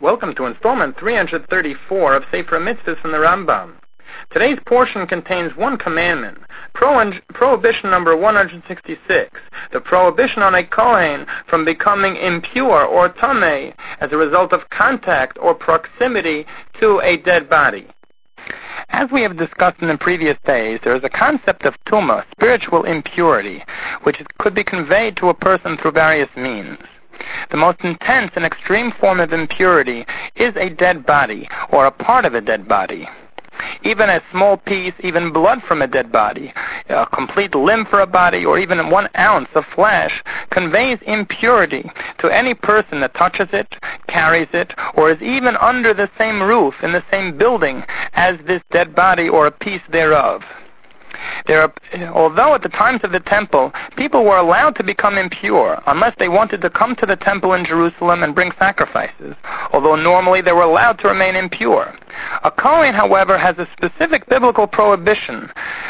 Welcome to installment 334 of Sefer Mitzvahs from the Rambam. Today's portion contains one commandment, prohibition number 166, the prohibition on a Kohen from becoming impure or tameh as a result of contact or proximity to a dead body. As we have discussed in the previous days, there is a concept of tumah, spiritual impurity, which could be conveyed to a person through various means. The most intense and extreme form of impurity is a dead body, or a part of a dead body. Even a small piece, even blood from a dead body, a complete limb for a body, or even 1 ounce of flesh conveys impurity to any person that touches it, carries it, or is even under the same roof in the same building as this dead body or a piece thereof. Although at the times of the temple, people were allowed to become impure unless they wanted to come to the temple in Jerusalem and bring sacrifices, although normally they were allowed to remain impure. A Kohen, however, has a specific biblical prohibition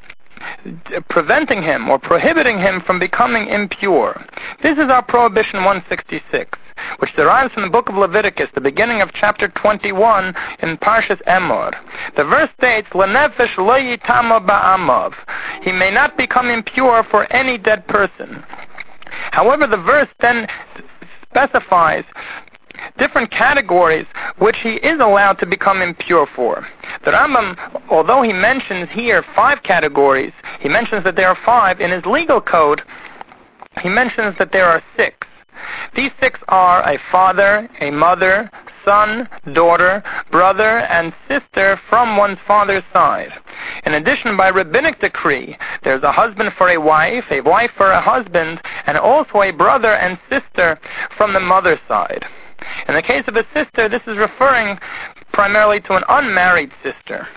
preventing him or prohibiting him from becoming impure. This is our Prohibition 166, which derives from the book of Leviticus, the beginning of chapter 21 in Parshas Emor. The verse states, "Lenefesh lo yitama ba'amav." He may not become impure for any dead person. However, the verse then specifies different categories which he is allowed to become impure for. The Rambam, although he mentions here 5 categories, he mentions that there are 5. In his legal code, he mentions that there are 6. These 6 are a father, a mother, son, daughter, brother, and sister from one's father's side. In addition, by rabbinic decree, there's a husband for a wife for a husband, and also a brother and sister from the mother's side. In the case of a sister, this is referring primarily to an unmarried sister.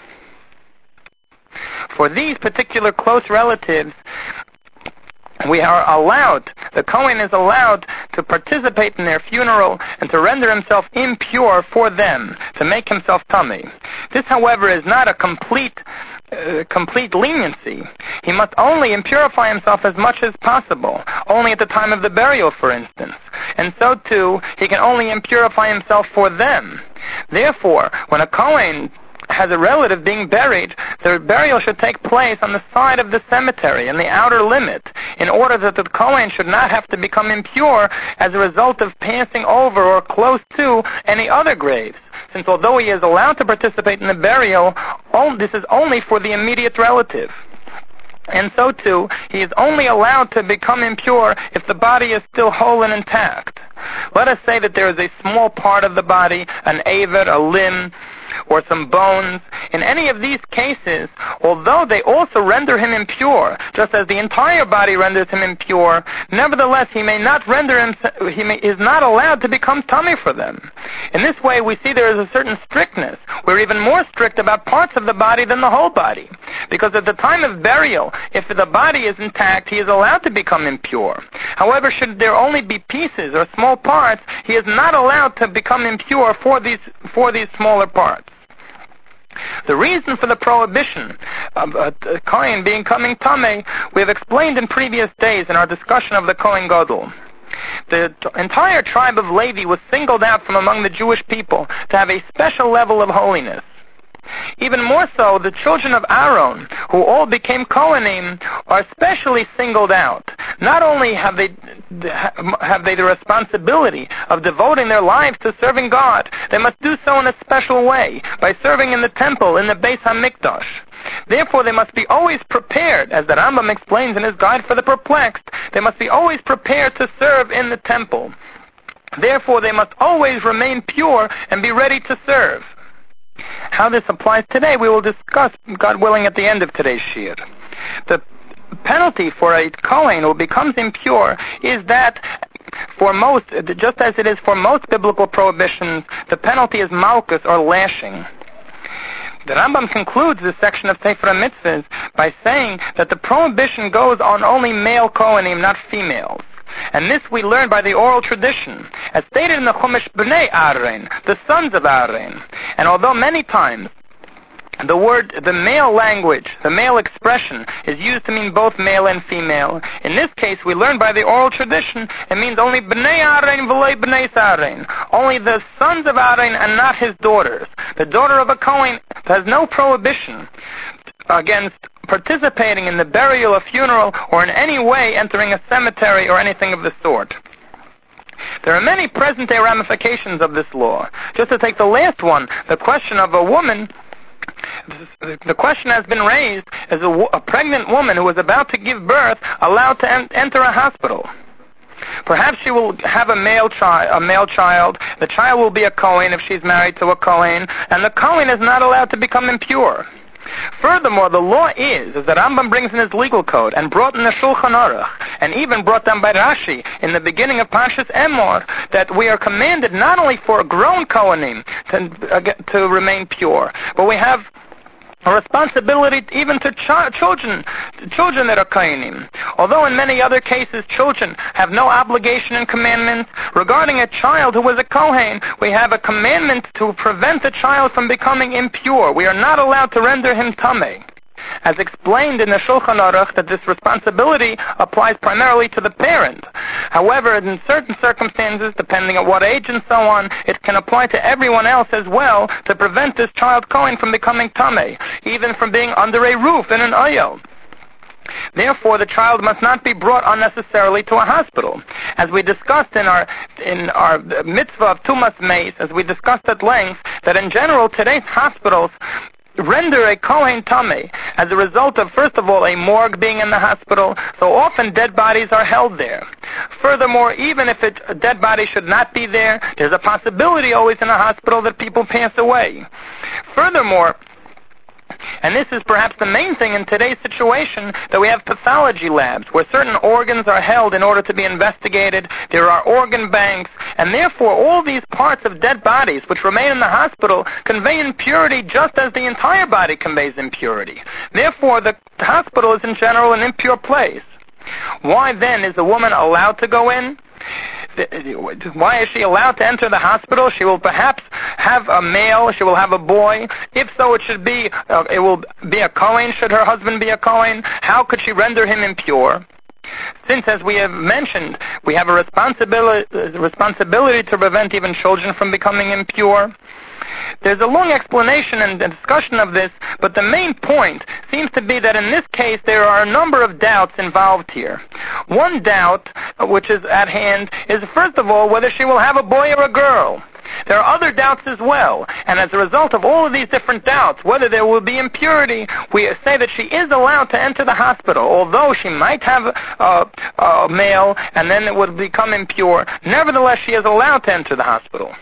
For these particular close relatives, the Kohen is allowed to participate in their funeral and to render himself impure for them, to make himself tameh. This, however, is not a complete leniency. He must only impurify himself as much as possible, only at the time of the burial, for instance. And so, too, he can only impurify himself for them. Therefore, when a Kohen has a relative being buried, the burial should take place on the side of the cemetery, in the outer limit, in order that the Kohen should not have to become impure as a result of passing over or close to any other graves. Since although he is allowed to participate in the burial, this is only for the immediate relative. And so too, he is only allowed to become impure if the body is still whole and intact. Let us say that there is a small part of the body, an avid, a limb, or some bones. In any of these cases, although they also render him impure, just as the entire body renders him impure, nevertheless he is not allowed to become tameh for them. In this way, we see there is a certain strictness. We're even more strict about parts of the body than the whole body. Because at the time of burial, if the body is intact, he is allowed to become impure. However, should there only be pieces or small parts, he is not allowed to become impure for these smaller parts. The reason for the prohibition of a Kohen becoming tameh, we have explained in previous days in our discussion of the Kohen Gadol. The entire tribe of Levi was singled out from among the Jewish people to have a special level of holiness. Even more so, the children of Aaron, who all became Kohanim, are especially singled out. Not only have they the responsibility of devoting their lives to serving God, they must do so in a special way, by serving in the temple, in the Beis HaMikdash. Therefore, they must be always prepared, as the Rambam explains in his Guide for the Perplexed, they must be always prepared to serve in the temple. Therefore, they must always remain pure and be ready to serve. How this applies today, we will discuss, God willing, at the end of today's shiur. The penalty for a Kohen who becomes impure is that just as it is for most biblical prohibitions, the penalty is malchus, or lashing. The Rambam concludes this section of Sefer HaMitzvahs by saying that the prohibition goes on only male Kohanim, not females. And this we learn by the oral tradition, as stated in the Chumash B'nai Aaron, the sons of Aaron. And although many times The male language, the male expression, is used to mean both male and female. In this case, we learn by the oral tradition, it means only b'nei Aaron v'loi b'nei Aaron, only the sons of Aaron and not his daughters. The daughter of a Kohen has no prohibition against participating in the burial, a funeral, or in any way entering a cemetery or anything of the sort. There are many present-day ramifications of this law. Just to take the last one, the question of a woman, the question has been raised, is a pregnant woman who is about to give birth allowed to enter a hospital? Perhaps she will have a male child. The child will be a Kohen if she's married to a Kohen, and the Kohen is not allowed to become impure. Furthermore, the law is that Rambam brings in his legal code and brought in the Shulchan Aruch, and even brought down by Rashi in the beginning of Parshas Emor, that we are commanded not only for grown Kohanim to remain pure, but we have a responsibility even to children that are Kohanim. Although in many other cases children have no obligation and commandments, regarding a child who was a Kohen, we have a commandment to prevent the child from becoming impure. We are not allowed to render him tameh. As explained in the Shulchan Aruch, that this responsibility applies primarily to the parent. However, in certain circumstances, depending on what age and so on, it can apply to everyone else as well to prevent this child Kohen from becoming tameh, even from being under a roof in an oyel. Therefore, the child must not be brought unnecessarily to a hospital. As we discussed in our mitzvah of Tumas Meis, as we discussed at length, that in general today's hospitals render a Kohen tameh as a result of, first of all, a morgue being in the hospital, so often dead bodies are held there. Furthermore, even if a dead body should not be there, there's a possibility always in a hospital that people pass away. Furthermore, and this is perhaps the main thing in today's situation, that we have pathology labs where certain organs are held in order to be investigated. There are organ banks, and therefore all these parts of dead bodies which remain in the hospital convey impurity just as the entire body conveys impurity. Therefore the hospital is in general an impure place. Why then is a woman allowed to go in? Why is she allowed to enter the hospital? She will perhaps have a male, she will have a boy. If so, it will be a Kohen, should her husband be a Kohen. How could she render him impure? Since, as we have mentioned, we have a responsibility to prevent even children from becoming impure. There's a long explanation and discussion of this, but the main point seems to be that in this case there are a number of doubts involved here. One doubt, which is at hand, is first of all whether she will have a boy or a girl. There are other doubts as well, and as a result of all of these different doubts, whether there will be impurity, we say that she is allowed to enter the hospital, although she might have a male and then it would become impure. Nevertheless, she is allowed to enter the hospital.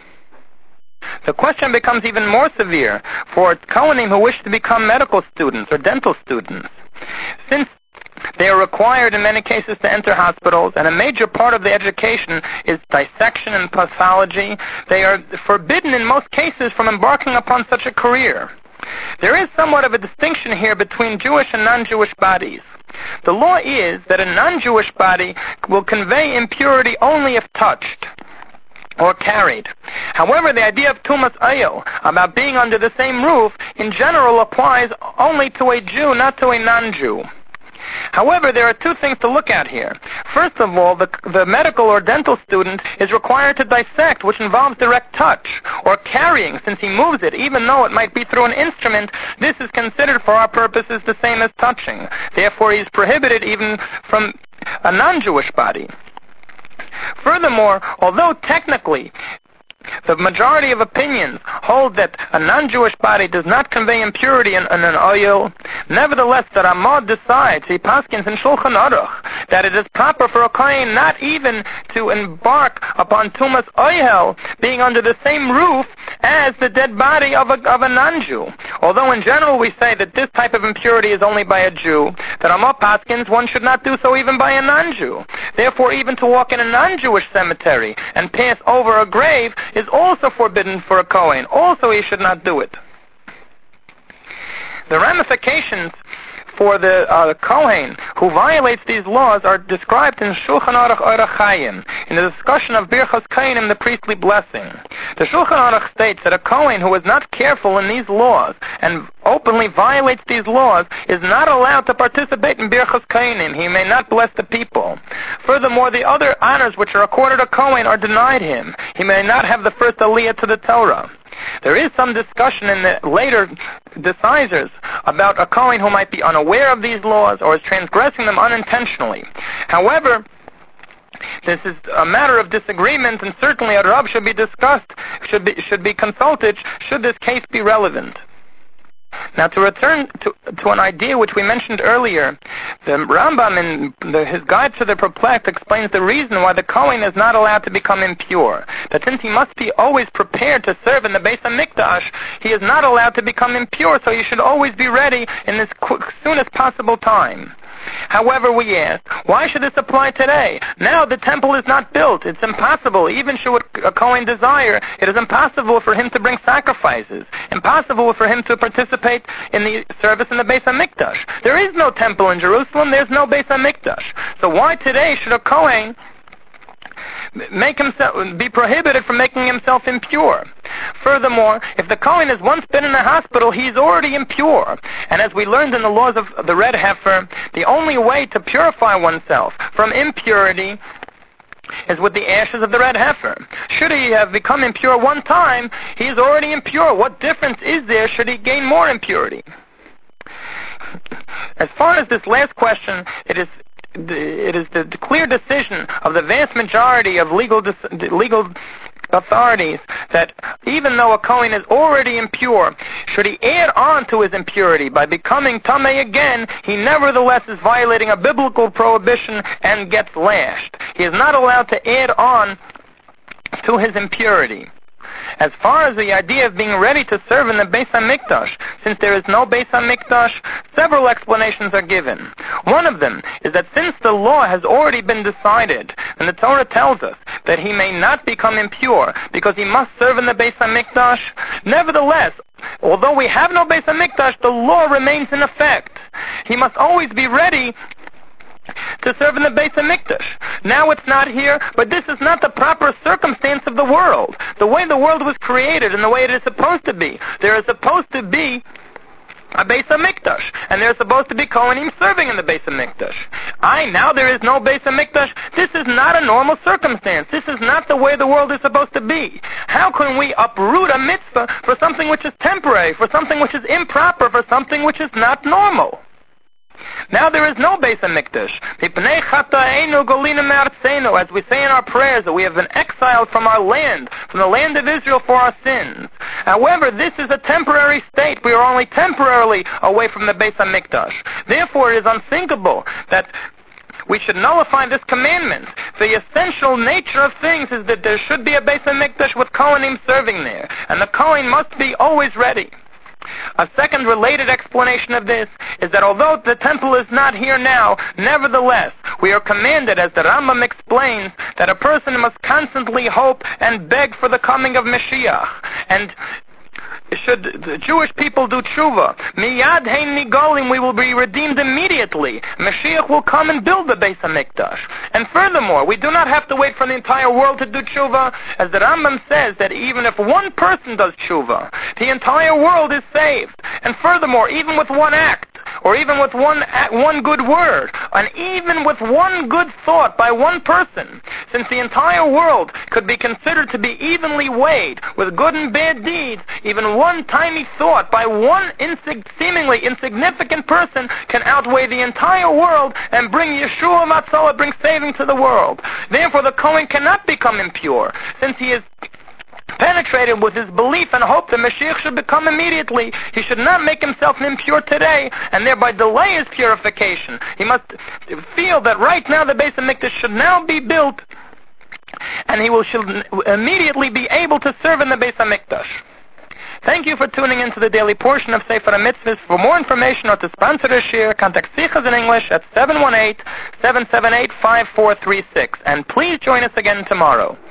The question becomes even more severe for Kohanim who wish to become medical students or dental students. Since they are required in many cases to enter hospitals, and a major part of the education is dissection and pathology, they are forbidden in most cases from embarking upon such a career. There is somewhat of a distinction here between Jewish and non-Jewish bodies. The law is that a non-Jewish body will convey impurity only if touched or carried. However, the idea of Tumas Oyel, about being under the same roof, in general applies only to a Jew, not to a non-Jew. However, there are two things to look at here. First of all, the medical or dental student is required to dissect, which involves direct touch, or carrying, since he moves it, even though it might be through an instrument. This is considered for our purposes the same as touching. Therefore, he is prohibited even from a non-Jewish body. Furthermore, although technically the majority of opinions hold that a non-Jewish body does not convey impurity in an oyel, nevertheless the Ramah decides, he paskins in Shulchan Aruch, that it is proper for a Kohen not even to embark upon Tumas Oyel being under the same roof as the dead body of a non-Jew. Although in general we say that this type of impurity is only by a Jew, the Ramah paskins one should not do so even by a non-Jew. Therefore, even to walk in a non-Jewish cemetery and pass over a grave is also forbidden for a Kohen. Also, he should not do it. The ramifications for the Kohen who violates these laws are described in Shulchan Aruch Orach Chaim, in the discussion of Birchas Kohanim, the priestly blessing. The Shulchan Aruch states that a Kohen who is not careful in these laws and openly violates these laws is not allowed to participate in Birchas Kohanim. He may not bless the people. Furthermore, the other honors which are accorded a Kohen are denied him. He may not have the first aliyah to the Torah. There is some discussion in the later decisors about a Kohen who might be unaware of these laws or is transgressing them unintentionally. However, this is a matter of disagreement, and certainly a Rav should be discussed, should be consulted, should this case be relevant. Now, to return to an idea which we mentioned earlier, the Rambam in his Guide to the Perplexed explains the reason why the Kohen is not allowed to become impure. That since he must be always prepared to serve in the Beis HaMikdash, he is not allowed to become impure, so he should always be ready in this soonest possible time. However, we ask, why should this apply today? Now the temple is not built. It's impossible. Even should a Kohen desire, it is impossible for him to bring sacrifices. Impossible for him to participate in the service in the Beis HaMikdash. There is no temple in Jerusalem. There's no Beis HaMikdash. So why today should a Kohen be prohibited from making himself impure? Furthermore, if the Kohen has once been in a hospital, he is already impure. And as we learned in the laws of the red heifer, the only way to purify oneself from impurity is with the ashes of the red heifer. Should he have become impure one time, he is already impure. What difference is there should he gain more impurity? As far as this last question, it is the clear decision of the vast majority of legal authorities that even though a Kohen is already impure, should he add on to his impurity by becoming Tameh again, he nevertheless is violating a biblical prohibition and gets lashed. He is not allowed to add on to his impurity. As far as the idea of being ready to serve in the Beis HaMikdash, since there is no Beis HaMikdash, several explanations are given. One of them is that since the law has already been decided, and the Torah tells us that he may not become impure because he must serve in the Beis HaMikdash, nevertheless, although we have no Beis HaMikdash, the law remains in effect. He must always be ready to serve in the Beis HaMikdash. Now it's not here, but this is not the proper circumstance of the world. The way the world was created and the way it is supposed to be. There is supposed to be a Beis HaMikdash, and there's supposed to be Kohanim serving in the Beis HaMikdash. Now there is no Beis HaMikdash. This is not a normal circumstance. This is not the way the world is supposed to be. How can we uproot a mitzvah for something which is temporary, for something which is improper, for something which is not normal? Now there is no Beis HaMikdash. As we say in our prayers, that we have been exiled from our land, from the land of Israel for our sins. However, this is a temporary state. We are only temporarily away from the Beis HaMikdash. Therefore, it is unthinkable that we should nullify this commandment. The essential nature of things is that there should be a Beis HaMikdash with Kohanim serving there, and the Kohen must be always ready. A second related explanation of this is that although the temple is not here now, nevertheless, we are commanded, as the Rambam explains, that a person must constantly hope and beg for the coming of Mashiach. And should the Jewish people do tshuva, miyad hein nigolim, we will be redeemed immediately. Mashiach will come and build the Beis HaMikdash. And furthermore, we do not have to wait for the entire world to do tshuva, as the Rambam says that even if one person does tshuva, the entire world is saved. And furthermore, even with one act, or even with one good word, and even with one good thought by one person, since the entire world could be considered to be evenly weighed with good and bad deeds, even one tiny thought by one seemingly insignificant person can outweigh the entire world and bring Yeshua Matzah, bring saving to the world. Therefore, the Kohen cannot become impure, since he is penetrated with his belief and hope that Mashiach should become immediately. He should not make himself impure today and thereby delay his purification. He must feel that right now the Beis HaMikdash should now be built, and he should immediately be able to serve in the Beis HaMikdash. Thank you for tuning in to the daily portion of Sefer HaMitzvahs. For more information or to sponsor this share, contact Sichas in English at 718-778-5436. And please join us again tomorrow.